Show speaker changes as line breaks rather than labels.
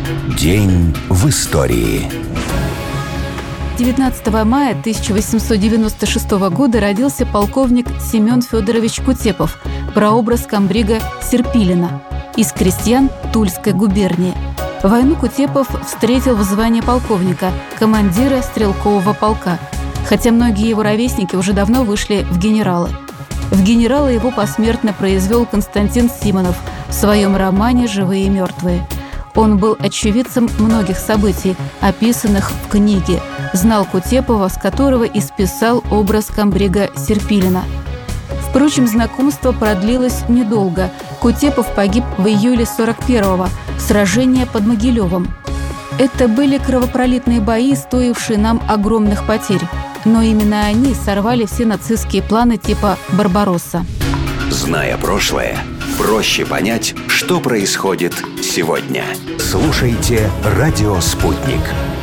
День в истории.
19 мая 1896 года родился полковник Семен Федорович Кутепов, прообраз комбрига Серпилина, из крестьян Тульской губернии. Войну Кутепов встретил в звании полковника, командира стрелкового полка, хотя многие его ровесники уже давно вышли в генералы. В генерала его посмертно произвел Константин Симонов в своем романе «Живые и мертвые». Он был очевидцем многих событий, описанных в книге, знал Кутепова, с которого и списал образ комбрига Серпилина. Впрочем, знакомство продлилось недолго. Кутепов погиб в июле 41-го, в сражении под Могилевом. Это были кровопролитные бои, стоившие нам огромных потерь. Но именно они сорвали все нацистские планы типа «Барбаросса».
Зная прошлое, проще понять, что происходит сегодня. Слушайте «Радио Спутник».